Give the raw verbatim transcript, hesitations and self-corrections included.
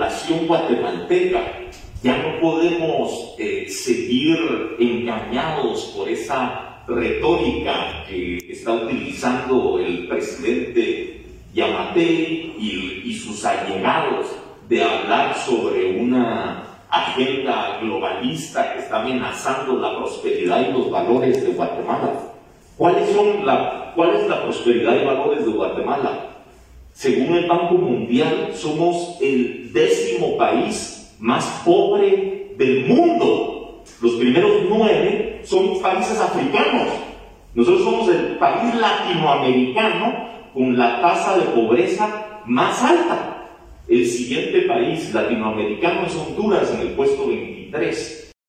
población guatemalteca. Ya no podemos eh, seguir engañados por esa retórica que está utilizando el presidente Yamatei y, y sus allegados de hablar sobre una agenda globalista que está amenazando la prosperidad y los valores de Guatemala. ¿Cuáles son la, ¿Cuál es la prosperidad y valores de Guatemala? Según el Banco Mundial, somos el décimo país más pobre del mundo. Los primeros nueve son países africanos. Nosotros somos el país latinoamericano con la tasa de pobreza más alta. El siguiente país latinoamericano es Honduras, en el puesto veintitrés.